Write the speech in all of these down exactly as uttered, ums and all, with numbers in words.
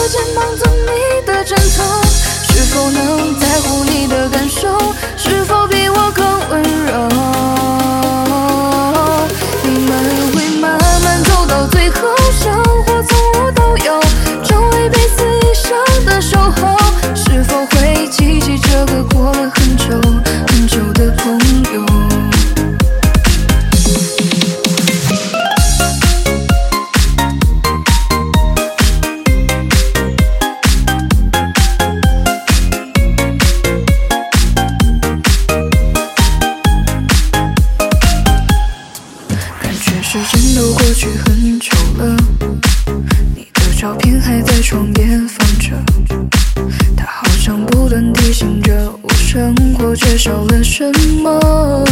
肩膀做你的枕头？是否能在乎你的感受？是否比我更温柔？你们会慢慢走到最后，生活从无到有，成为彼此一生的守候。是否会记起这个过了很久很久的朋友？时间都过去很久了，你的照片还在床边放着，它好像不断提醒着我，生活缺少了什么。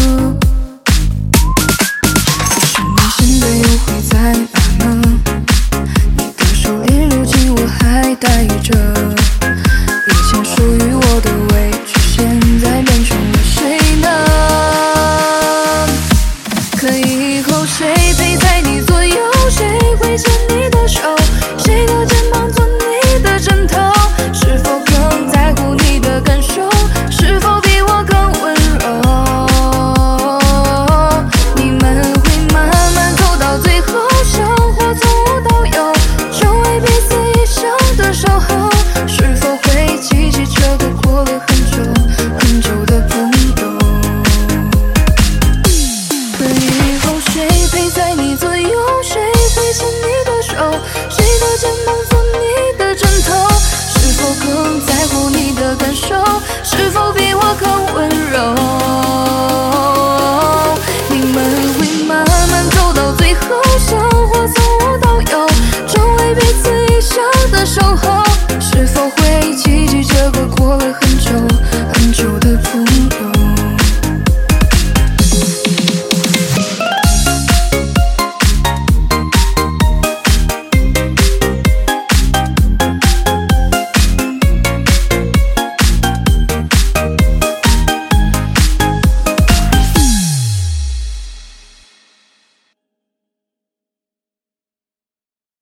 可是你现在又会在哪呢？你的手链如今我还戴着，以前属于我的位置，现在变成了谁呢？可以后谁陪在你左右？谁会牵你的手？谁的肩膀做你的枕头？是否更在乎你的感受？是否比我更温柔？你们会慢慢走到最后，生活从无到有，成为彼此一生的守候。是否会记起这个过了很久很久的朋友？可以后谁陪在你左右？谁会牵你的手？谁的肩膀做你的枕头？是否更在乎你的感受？是否比我更温柔？你们会慢